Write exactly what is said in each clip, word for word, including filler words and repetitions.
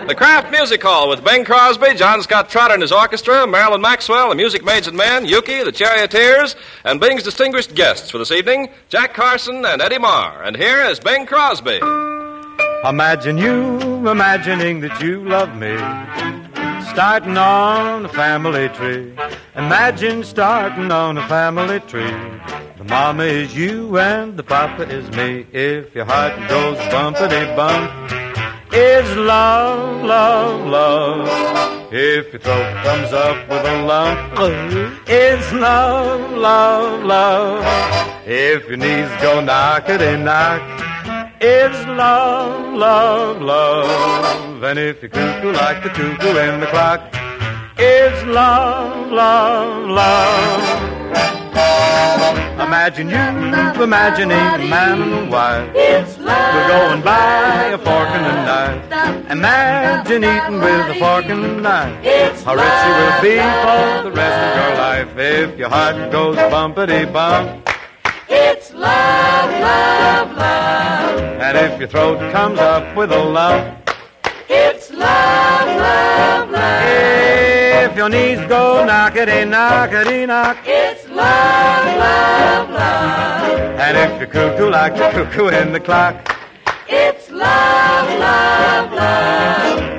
The Kraft Music Hall with Bing Crosby, John Scott Trotter and his orchestra, Marilyn Maxwell, the Music Maids and Men, Yuki, the Charioteers, and Bing's distinguished guests for this evening, Jack Carson and Eddie Marr. And here is Bing Crosby. Imagine you imagining that you love me, starting on a family tree. Imagine starting on a family tree. The mama is you and the papa is me. If your heart goes bumpity-bump, it's love, love, love. If your throat comes up with a lump, it's love, love, love. If your knees go knockity-knock, it's love, love, love. And if you're cuckoo like the cuckoo in the clock, it's love, love, love. Imagine you imagining a man and a wife. It's love. We're going by a fork and a knife. Imagine eating with a fork and a knife. It's How rich you will be for the rest of your life. If your heart goes bumpity-bump, It's love, love, love. and if your throat comes up with a lump, It's love, love, love. if your knees go knockity-knockity-knock, It's love, love, love. and if you're cuckoo like the cuckoo in the clock, It's love, love, love.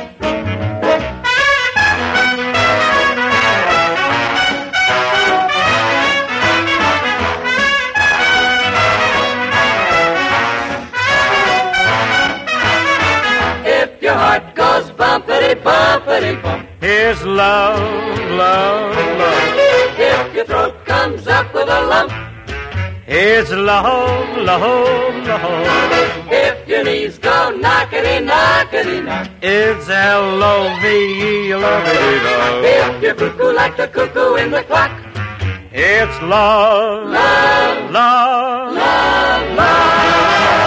If your heart goes bumpity, bumpity, bump. here's love, love, love. If your throat comes up with a lump. It's love, love, love. If your knees go knockity, knockity, knock. It's L O V E, love it, love. If you're cuckoo like the cuckoo in the clock. It's love, Love, love, love, love.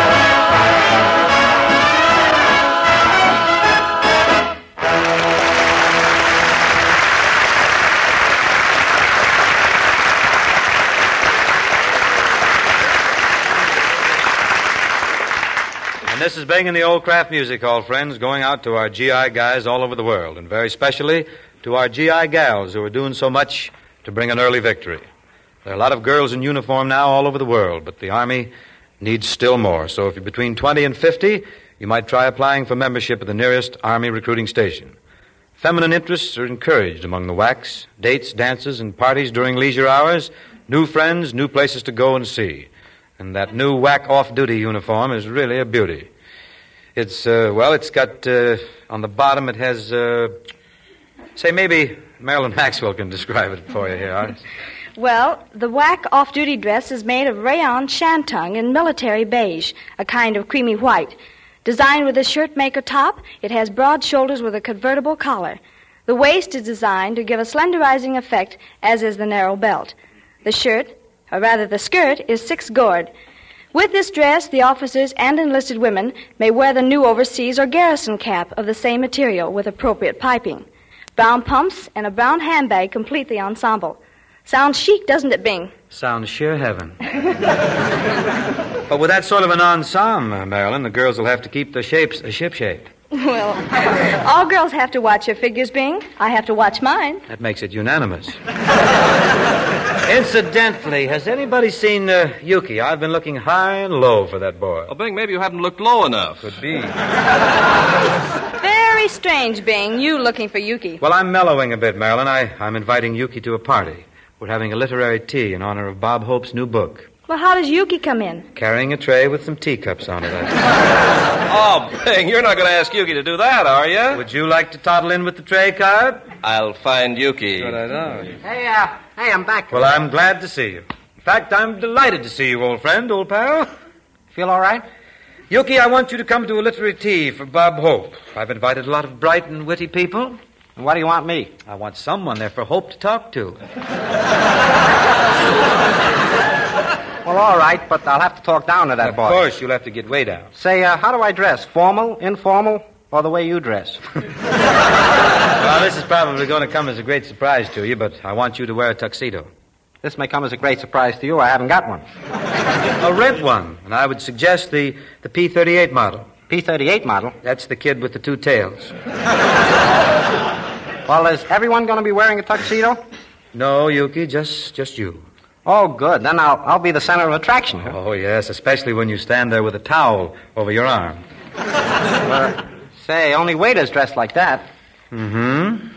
And this is Bing in the Old Kraft Music Hall, friends, going out to our G I guys all over the world, and very specially to our G I gals who are doing so much to bring an early victory. There are a lot of girls in uniform now all over the world, but the Army needs still more. So if you're between twenty and fifty, you might try applying for membership at the nearest Army recruiting station. Feminine interests are encouraged among the W A Cs, dates, dances, and parties during leisure hours, new friends, new places to go and see. And that new W A C off-duty uniform is really a beauty. It's, uh, well, it's got, uh, on the bottom it has, uh, say maybe Marilyn Maxwell can describe it for you here, Artis. Well, the W A C off-duty dress is made of rayon shantung in military beige, a kind of creamy white. Designed with a shirt-maker top, it has broad shoulders with a convertible collar. The waist is designed to give a slenderizing effect, as is the narrow belt. The shirt, or rather the skirt, is six-gored. With this dress, the officers and enlisted women may wear the new overseas or garrison cap of the same material with appropriate piping. Brown pumps and a brown handbag complete the ensemble. Sounds chic, doesn't it, Bing? Sounds sheer heaven. But with that sort of an ensemble, Marilyn, the girls will have to keep their shapes a ship shape. Well, all girls have to watch your figures, Bing. I have to watch mine. That makes it unanimous. Incidentally, has anybody seen uh, Yuki? I've been looking high and low for that boy. Well, Bing, maybe you haven't looked low enough. Could be. Very strange, Bing, you looking for Yuki. Well, I'm mellowing a bit, Marilyn. I, I'm inviting Yuki to a party. We're having a literary tea in honor of Bob Hope's new book. Well, how does Yuki come in? Carrying a tray with some teacups on it. Oh, Bing, you're not going to ask Yuki to do that, are you? Would you like to toddle in with the tray card? I'll find Yuki. Good, I know. Hey, uh, hey, I'm back. Well, I'm glad to see you. In fact, I'm delighted to see you, old friend, old pal. Feel all right? Yuki, I want you to come to a literary tea for Bob Hope. I've invited a lot of bright and witty people. And what do you want me? I want someone there for Hope to talk to. Well, all right, but I'll have to talk down to that Of boy. course, you'll have to get way down. Say, uh, how do I dress? Formal, informal, or the way you dress? Well, this is probably going to come as a great surprise to you, but I want you to wear a tuxedo. This may come as a great surprise to you. I haven't got one. A red one, and I would suggest the, the P thirty-eight model. P thirty-eight model. That's the kid with the two tails. Well, is everyone going to be wearing a tuxedo? No, Yuki, just just you. Oh, good. Then I'll I'll be the center of attraction. Huh? Oh, yes, especially when you stand there with a towel over your arm. Uh, say, only waiters dress like that. Mm-hmm.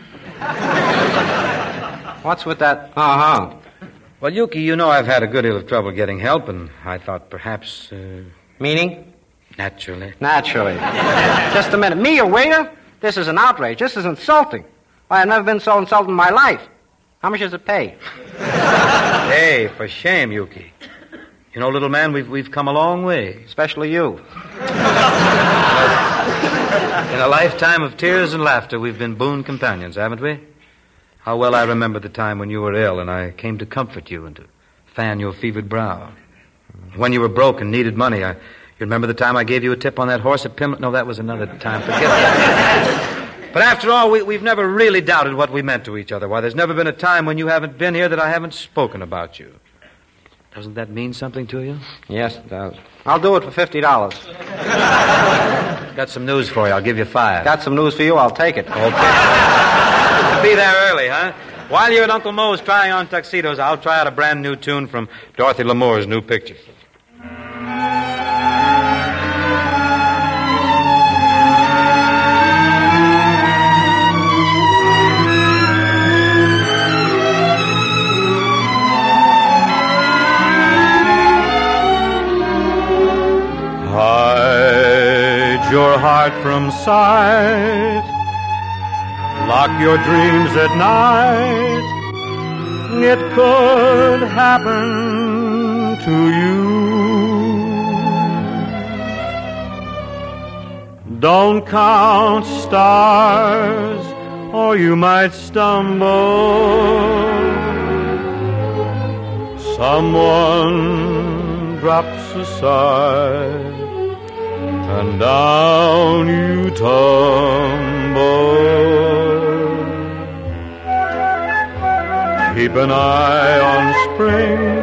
What's with that? Uh-huh. Well, Yuki, you know I've had a good deal of trouble getting help, and I thought perhaps... Uh, Meaning? Naturally. Naturally. Just a minute. Me, a waiter? This is an outrage. This is insulting. Why, I've never been so insulted in my life. How much does it pay? Hey, for shame, Yuki. You know, little man, we've we've come a long way. Especially you. In a lifetime of tears and laughter, we've been boon companions, haven't we? How well I remember the time when you were ill and I came to comfort you and to fan your fevered brow. When you were broke and needed money, I, you remember the time I gave you a tip on that horse at Pimlico? No, that was another time. Forget it. But after all, we, we've never really doubted what we meant to each other. Why, there's never been a time when you haven't been here that I haven't spoken about you. Doesn't that mean something to you? Yes, it does. I'll do it for fifty dollars. Got some news for you. I'll give you five. Got some news for you. I'll take it. Okay. Be there early, huh? While you're at Uncle Moe's trying on tuxedos, I'll try out a brand new tune from Dorothy Lamour's new picture. Hide your heart from sight. Lock your dreams at night. It could happen to you. Don't count stars, or you might stumble. Someone drops a sigh, and down you tumble. Keep an eye on spring.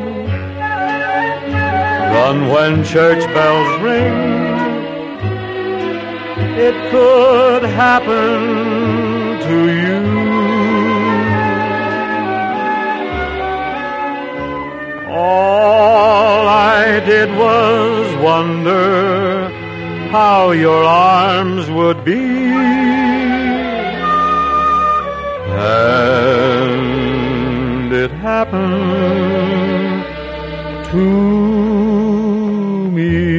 Run when church bells ring. It could happen to you. All I did was wonder how your arms would be, and it happened to me.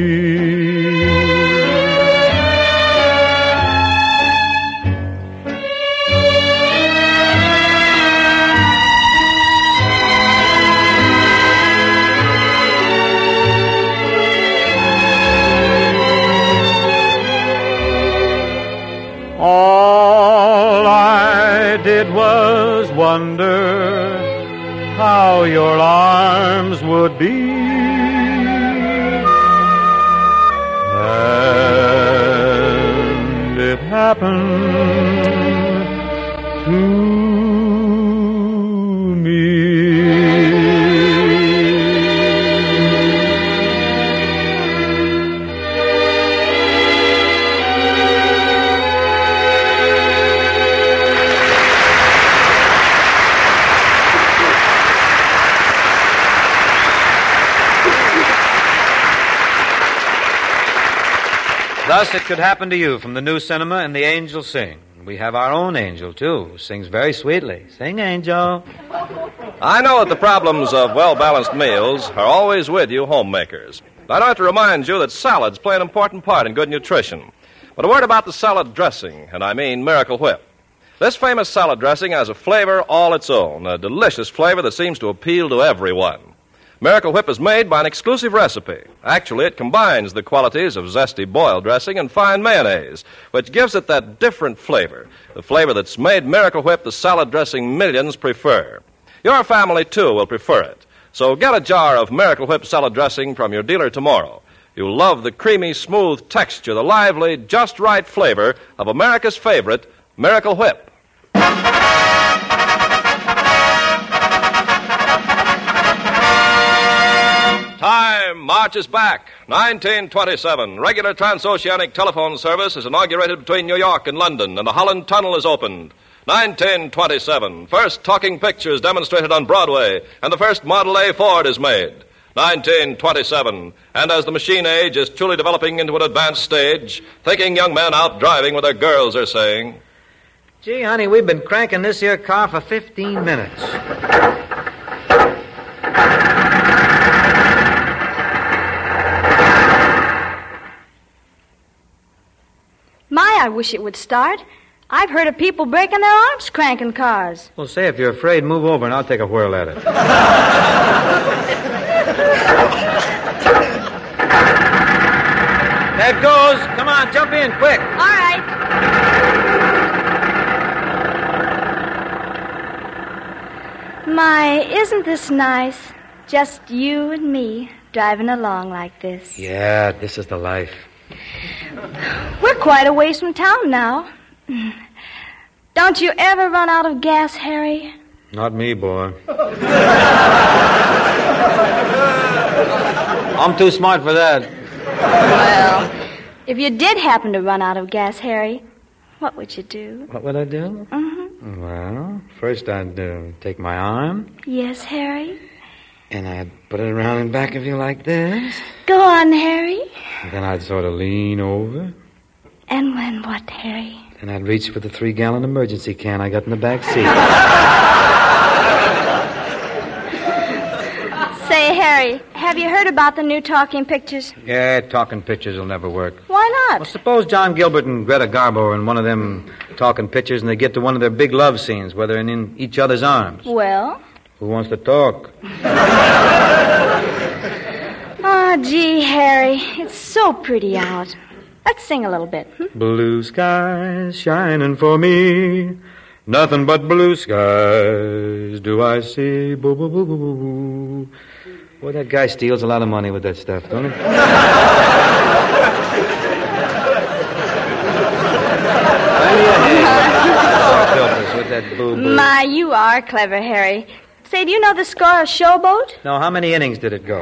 All I did was wonder how your arms would be, and it happened to me. Thus it could happen to you from the new cinema and the angels sing. We have our own angel, too, who sings very sweetly. Sing, angel. I know that the problems of well-balanced meals are always with you homemakers. I'd like to remind you that salads play an important part in good nutrition. But a word about the salad dressing, and I mean Miracle Whip. This famous salad dressing has a flavor all its own, a delicious flavor that seems to appeal to everyone. Miracle Whip is made by an exclusive recipe. Actually, it combines the qualities of zesty boiled dressing and fine mayonnaise, which gives it that different flavor, the flavor that's made Miracle Whip the salad dressing millions prefer. Your family, too, will prefer it. So get a jar of Miracle Whip salad dressing from your dealer tomorrow. You'll love the creamy, smooth texture, the lively, just right flavor of America's favorite, Miracle Whip. Time marches back. nineteen twenty-seven, regular transoceanic telephone service is inaugurated between New York and London, and the Holland Tunnel is opened. nineteen twenty-seven, first talking pictures demonstrated on Broadway, and the first Model A Ford is made. nineteen twenty-seven, and as the machine age is truly developing into an advanced stage, thinking young men out driving with their girls are saying, Gee, honey, we've been cranking this here car for fifteen minutes. My, I wish it would start. I've heard of people breaking their arms cranking cars. Well, say, if you're afraid, move over and I'll take a whirl at it. There it goes. Come on, jump in, quick. All right. My, isn't this nice? Just you and me driving along like this. Yeah, this is the life. We're quite a ways from town now. Don't you ever run out of gas, Harry? Not me, boy. I'm too smart for that. Well, if you did happen to run out of gas, Harry, what would you do? What would I do? Mm-hmm. Well, first I'd uh, take my arm, Yes, Harry? and I'd put it around in back of you like this. Go on, Harry. And then I'd sort of lean over, And when what, Harry? and I'd reach for the three-gallon emergency can I got in the back seat. Say, Harry, have you heard about the new talking pictures? Yeah, talking pictures will never work. Why not? Well, suppose John Gilbert and Greta Garbo are in one of them talking pictures and they get to one of their big love scenes where they're in each other's arms. Well? Who wants to talk? Oh, gee, Harry, it's so pretty out. Let's sing a little bit. Hmm? Blue skies shining for me. Nothing but blue skies do I see. Boo, boo, boo, boo, boo, boo. Boy, that guy steals a lot of money with that stuff, don't he? With that boo, boo. My, you are clever, Harry. Say, do you know the score of Showboat? Now, how many innings did it go?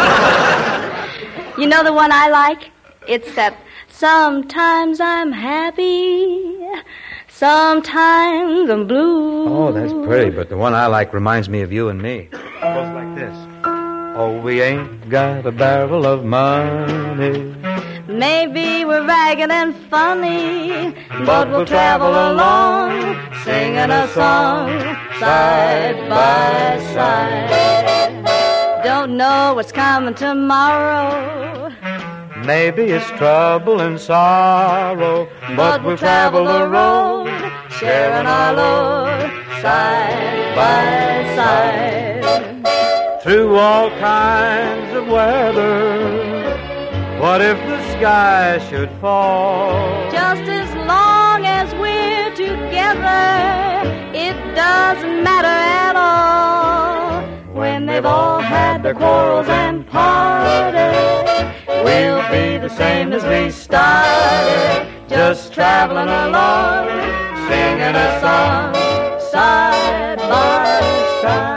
You know the one I like? It's that sometimes I'm happy, sometimes I'm blue. Oh, that's pretty, but the one I like reminds me of you and me. It goes like this. Oh, we ain't got a barrel of money. Maybe we're ragged and funny, but we'll travel along, singing a song, side by side. Don't know what's coming tomorrow. Maybe it's trouble and sorrow, But we'll travel the road, sharing our load, side by side. through all kinds of weather. What if the sky should fall? Just as long as we're together, it doesn't matter at all. When they've all had their quarrels and parted, we'll be the same as we started, just traveling along, singing a song, side by side.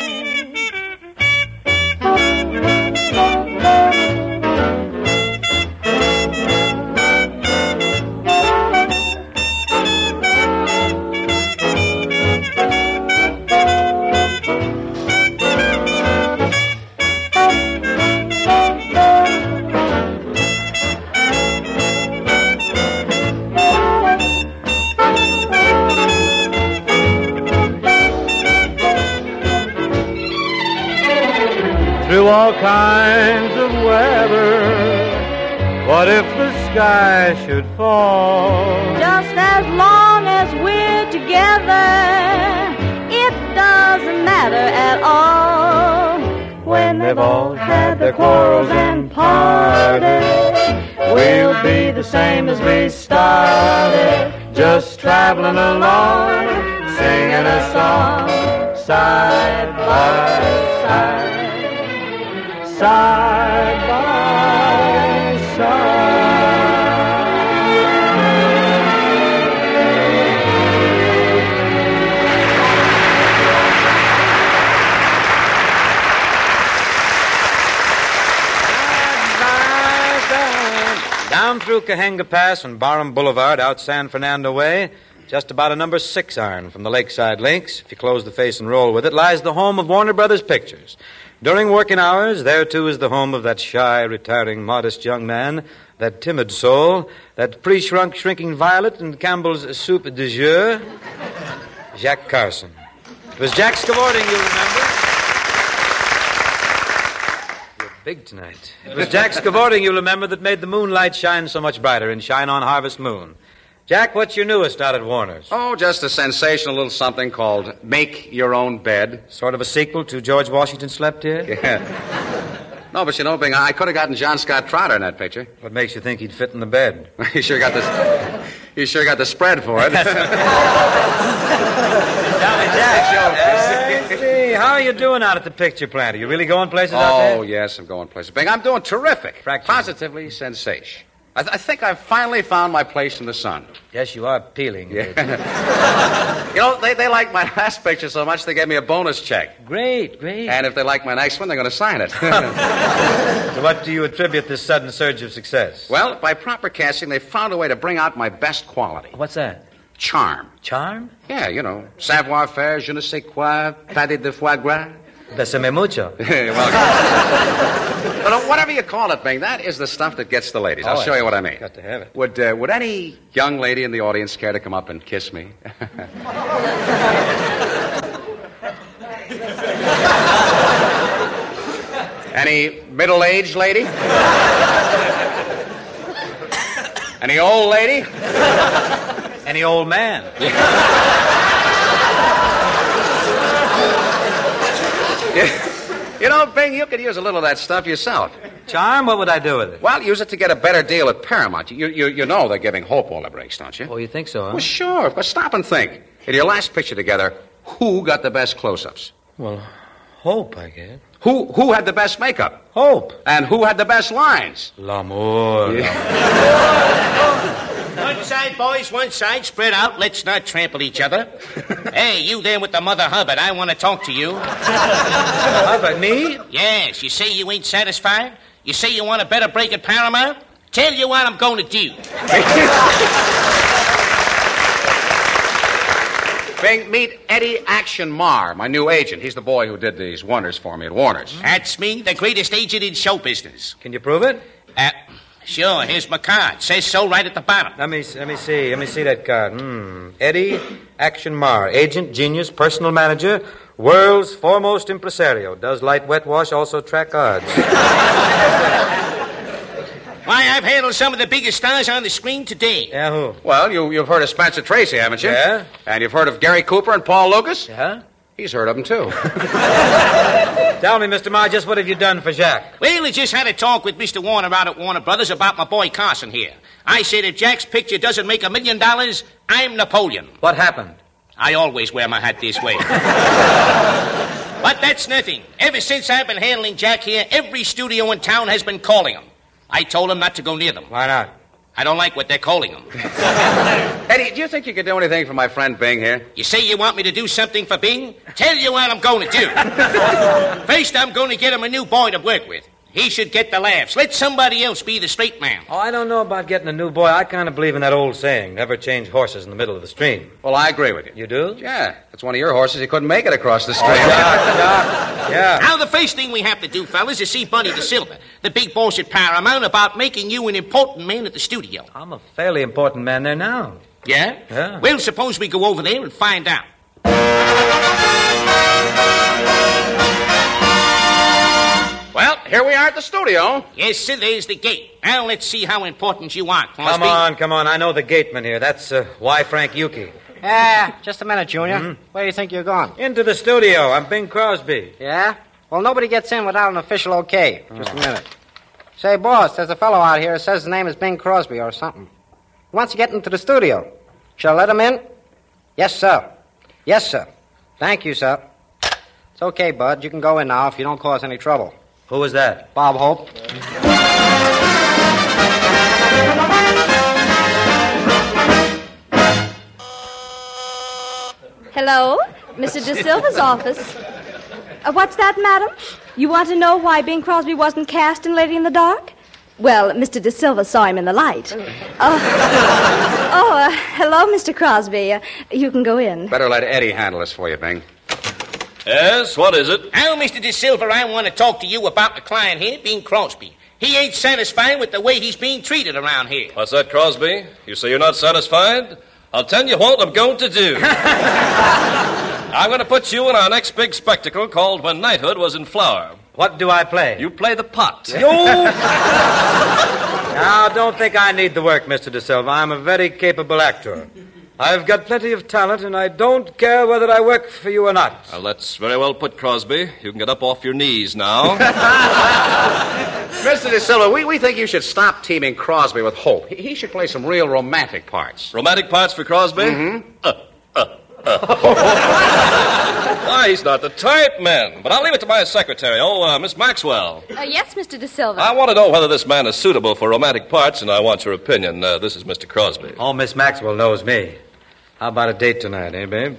Through all kinds of weather, what if the sky should fall? Just as long as we're together, it doesn't matter at all. When they've all had their quarrels and parted, we'll be the same as we started, just traveling along, singing a song, side by side. Side by through Cahenga Pass and Barham Boulevard out San Fernando way, just about a number six iron from the Lakeside Links, if you close the face and roll with it, lies the home of Warner Brothers Pictures. During working hours, there, too, is the home of that shy, retiring, modest young man, that timid soul, that pre-shrunk, shrinking violet in Campbell's soup de jour, Jack Carson. It was Jack Scavording, you remember. You're big tonight. It was Jack Scavording, you remember, that made the moonlight shine so much brighter in Shine On Harvest Moon. Jack, what's your newest out at Warner's? Oh, just a sensational little something called Make Your Own Bed. Sort of a sequel to George Washington Slept Here? Yeah. No, but you know, Bing, I could have gotten John Scott Trotter in that picture. What makes you think he'd fit in the bed? he sure got the he sure got the spread for it. Tell me, Jack, uh, gee, how are you doing out at the picture plant? Are you really going places oh, out there? Oh, yes, I'm going places. Bing, I'm doing terrific. Fracture. Positively sensation. I, th- I think I've finally found my place in the sun. Yes, you are peeling. Yeah. You know, they, they like my last picture so much they gave me a bonus check. Great, great. And if they like my next one, they're going to sign it. To what do you attribute this sudden surge of success? Well, by proper casting, they found a way to bring out my best quality. What's that? Charm. Charm? Yeah, you know, savoir-faire, je ne sais quoi, pâté de foie gras. Besame mucho. Well, but whatever you call it, Bing, that is the stuff that gets the ladies. I'll oh, show you what I mean. Got to have it. Would uh, would any young lady in the audience care to come up and kiss me? Any middle-aged lady? Any old lady? Any old man? You know, Bing, you could use a little of that stuff yourself. Charm? What would I do with it? Well, use it to get a better deal at Paramount. You you, you know they're giving Hope all the breaks, don't you? Oh, you think so, huh? Well, sure. But stop and think. In your last picture together, who got the best close-ups? Well, Hope, I guess. Who who had the best makeup? Hope. And who had the best lines? L'amour. Yeah. One side, boys, one side. Spread out. Let's not trample each other. Hey, you there with the Mother Hubbard, I want to talk to you. Hubbard, me? Yes, you say you ain't satisfied? You say you want a better break at Paramount? Tell you what I'm going to do. Bing, meet Eddie Action Marr, my new agent. He's the boy who did these wonders for me at Warner's. That's me, the greatest agent in show business. Can you prove it? Uh, sure, here's my card. Says so right at the bottom. Let me let me see. Let me see that card. Hmm. Eddie Action Marr, agent, genius, personal manager, world's foremost impresario. Does light wet wash, also track odds. Why, I've handled some of the biggest stars on the screen today. Yeah, who? Well, you, you've heard of Spencer Tracy, haven't you? Yeah. And you've heard of Gary Cooper and Paul Lucas? Yeah. He's heard of them, too. Tell me, Mister Marr, just what have you done for Jack? Well, I just had a talk with Mister Warner out at Warner Brothers about my boy Carson here. I said if Jack's picture doesn't make a million dollars, I'm Napoleon. What happened? I always wear my hat this way. But that's nothing. Ever since I've been handling Jack here, every studio in town has been calling him. I told him not to go near them. Why not? I don't like what they're calling him. Eddie, do you think you could do anything for my friend Bing here? You say you want me to do something for Bing? Tell you what I'm going to do. First, I'm going to get him a new boy to work with. He should get the laughs. Let somebody else be the straight man. Oh, I don't know about getting a new boy. I kind of believe in that old saying, never change horses in the middle of the stream. Well, I agree with you. You do? Yeah. That's one of your horses. He couldn't make it across the street. Oh, yeah, yeah. Yeah. Now, the first thing we have to do, fellas, is see Bunny DeSilva, the big boss at Paramount, about making you an important man at the studio. I'm a fairly important man there now. Yeah? Yeah. Well, suppose we go over there and find out. Well, here we are at the studio. Yes, sir, there's the gate. Now, let's see how important you are, Crosby. Come on, come on. I know the gateman here. That's uh, Y. Frank Yuki. Ah, just a minute, Junior. Mm-hmm. Where do you think you're going? Into the studio. I'm Bing Crosby. Yeah? Well, nobody gets in without an official okay. Just a minute. Say, boss, there's a fellow out here who says his name is Bing Crosby or something. He wants to get into the studio. Shall I let him in? Yes, sir. Yes, sir. Thank you, sir. It's okay, Bud. You can go in now if you don't cause any trouble. Who was that? Bob Hope. Hello? Mister De Silva's office. Uh, what's that, madam? You want to know why Bing Crosby wasn't cast in Lady in the Dark? Well, Mister De Silva saw him in the light. Uh, oh, uh, hello, Mister Crosby. Uh, you can go in. Better let Eddie handle this for you, Bing. Yes, what is it? Now, Mister De Silva, I want to talk to you about the client here, Bing Crosby. He ain't satisfied with the way he's being treated around here. What's that, Crosby? You say you're not satisfied? I'll tell you what I'm going to do. I'm going to put you in our next big spectacle called When Knighthood Was in Flower. What do I play? You play the pot. Now, don't think I need the work, Mister De Silva. I'm a very capable actor. I've got plenty of talent, and I don't care whether I work for you or not. Well, that's very well put, Crosby. You can get up off your knees now. Mister De Silva, we, we think you should stop teaming Crosby with Hope. He, he should play some real romantic parts. Romantic parts for Crosby? Mm-hmm. Uh, uh, uh. Why, he's not the type, man. But I'll leave it to my secretary. Oh, uh, Miss Maxwell. Uh, yes, Mister De Silva. I want to know whether this man is suitable for romantic parts, and I want your opinion. Uh, this is Mister Crosby. Oh, Miss Maxwell knows me. How about a date tonight, eh, babe?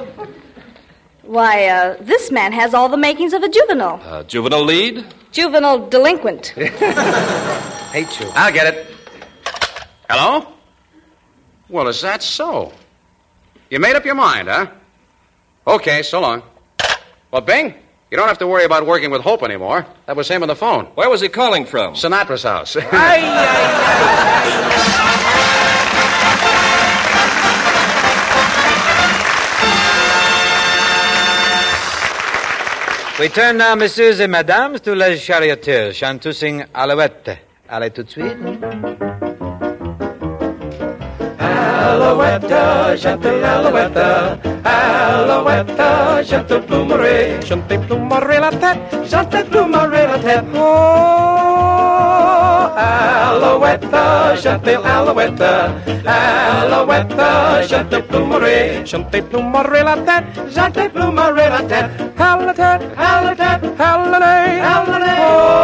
Why, uh, this man has all the makings of a juvenile. Uh, juvenile lead? Juvenile delinquent. Hate you. I'll get it. Hello? Well, is that so? You made up your mind, huh? Okay, so long. Well, Bing, you don't have to worry about working with Hope anymore. That was him on the phone. Where was he calling from? Sinatra's house. We turn now, messieurs et mesdames, to Les Charioteers, chantussing Alouette. Allez tout de suite. Alouette, chante l'alouette, Alouette, chante plumerie, chante plumerie la tête, chante plumerie la tête. Oh, Alouette, chante l'alouette, Alouette, chante plumerie, chante plumerie la tête, chante plumerie la tête. Hallelujah, hallelujah, hallelujah, hallelujah.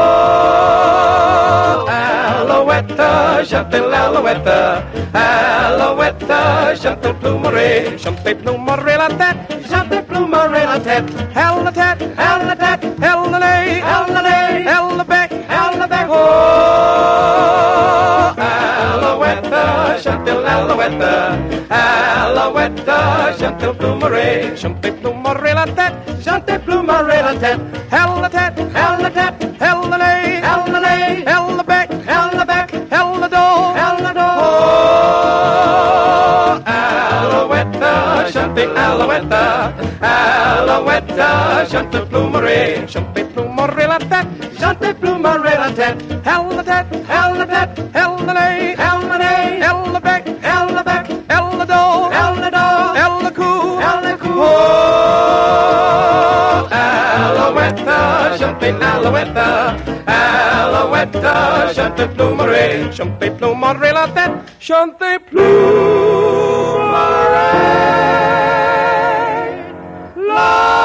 Oh, Alouette, chante l'alouette, Alouette, chante plumerie, chante plumerie la tête, chante plumerie la tête. Hallelujah, hallelujah, hallelujah, hallelujah, hallelujah, hallelujah. Oh, Alouette, chante l'alouette, Alouette, chante plumerie, chante plumerie la tête, chante plumerie la tête. Hallelujah, hallelujah, hallelujah, hallelujah, hallelujah, hallelujah, hallelujah, hallelujah. Alouette, chante alouette, Alouette, chante plumerie, chante plumerie la tête, chante plumerie la tête. Hallelujah, hallelujah, hallelujah, hallelujah, hallelujah, hallelujah, hallelujah, hallelujah, hallelujah, hallelujah. Oh, Alouette, chante alouette, Alouette, chante plumerie, chante plumerie la tête, chante plumerie la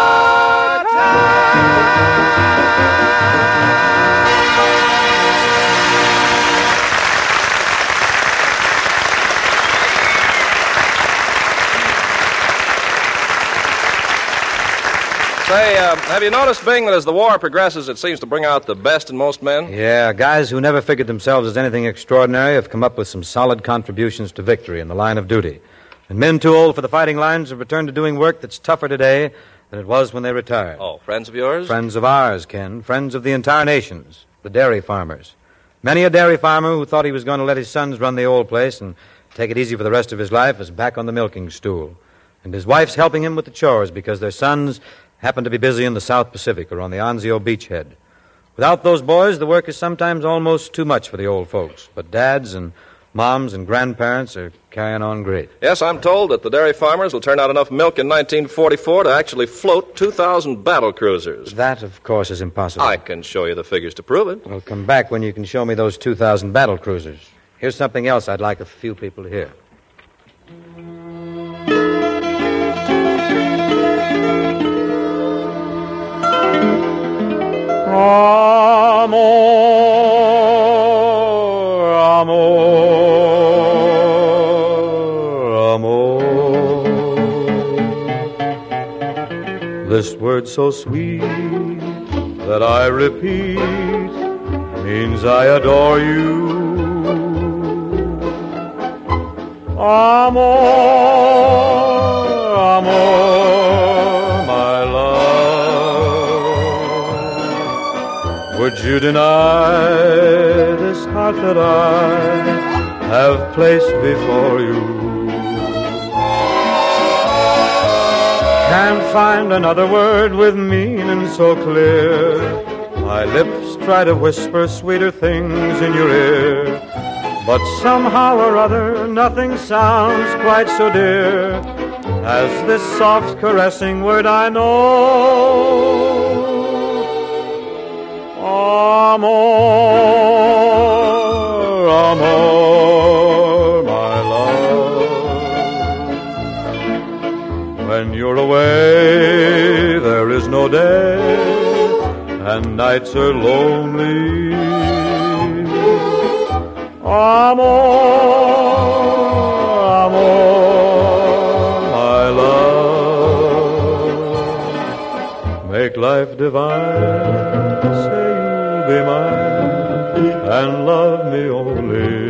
Say, uh, have you noticed, Bing, that as the war progresses, it seems to bring out the best in most men? Yeah, guys who never figured themselves as anything extraordinary have come up with some solid contributions to victory in the line of duty. And men too old for the fighting lines have returned to doing work that's tougher today than it was when they retired. Oh, friends of yours? Friends of ours, Ken. Friends of the entire nations. The dairy farmers. Many a dairy farmer who thought he was going to let his sons run the old place and take it easy for the rest of his life is back on the milking stool. And his wife's helping him with the chores because their sons happen to be busy in the South Pacific or on the Anzio beachhead. Without those boys, the work is sometimes almost too much for the old folks. But dads and moms and grandparents are carrying on great. Yes, I'm told that the dairy farmers will turn out enough milk in nineteen forty-four to actually float two thousand battle cruisers. That, of course, is impossible. I can show you the figures to prove it. Well, come back when you can show me those two thousand battle cruisers. Here's something else I'd like a few people to hear. Amor, amor, amor. This word so sweet that I repeat means I adore you. Amor, amor, my love. Would you deny this heart that I have placed before you? Can't find another word with meaning so clear. My lips try to whisper sweeter things in your ear, but somehow or other nothing sounds quite so dear as this soft caressing word I know. Amor, amor, my love. When you're away, there is no day, and nights are lonely. Amor, amor, my love. Make life divine, say you'll be mine, and love me only.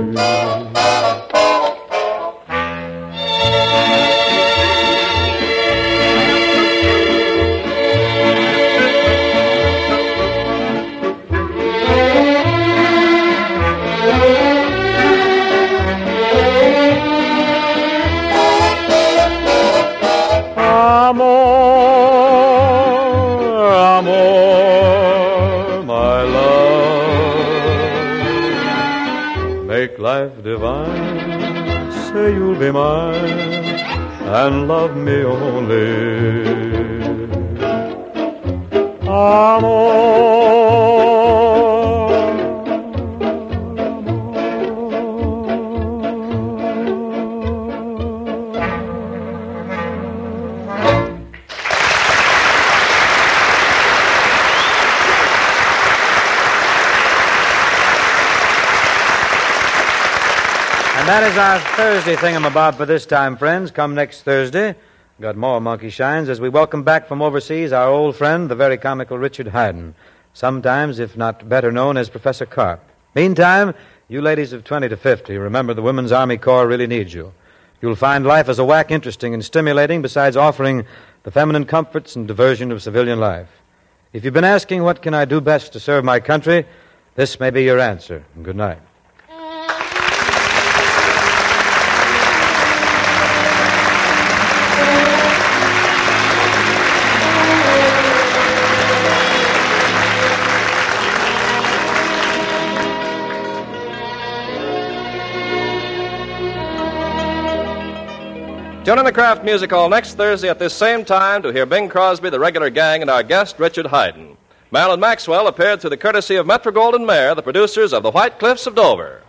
Life divine, say you'll be mine, and love me only. Amor. That is our Thursday thingamabob for this time, friends. Come next Thursday, got more Monkey Shines as we welcome back from overseas our old friend, the very comical Richard Haydn, sometimes, if not better known as Professor Carp. Meantime, you ladies of twenty to fifty, remember the Women's Army Corps really needs you. You'll find life as a whack interesting and stimulating, besides offering the feminine comforts and diversion of civilian life. If you've been asking what can I do best to serve my country, this may be your answer. Good night. Tune in the Kraft Music Hall next Thursday at this same time to hear Bing Crosby, the regular gang, and our guest, Richard Haydn. Marilyn Maxwell appeared through the courtesy of Metro-Goldwyn-Mayer, the producers of The White Cliffs of Dover.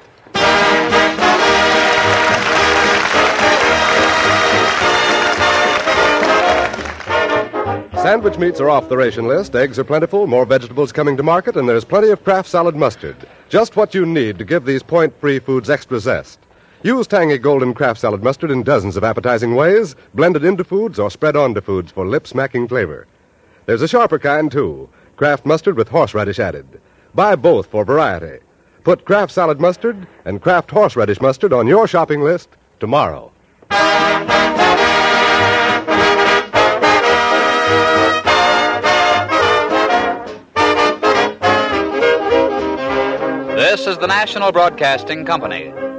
Sandwich meats are off the ration list, eggs are plentiful, more vegetables coming to market, and there's plenty of Kraft salad mustard. Just what you need to give these point-free foods extra zest. Use tangy golden Kraft salad mustard in dozens of appetizing ways, blended into foods or spread onto foods for lip-smacking flavor. There's a sharper kind, too, Kraft mustard with horseradish added. Buy both for variety. Put Kraft salad mustard and Kraft horseradish mustard on your shopping list tomorrow. This is the National Broadcasting Company.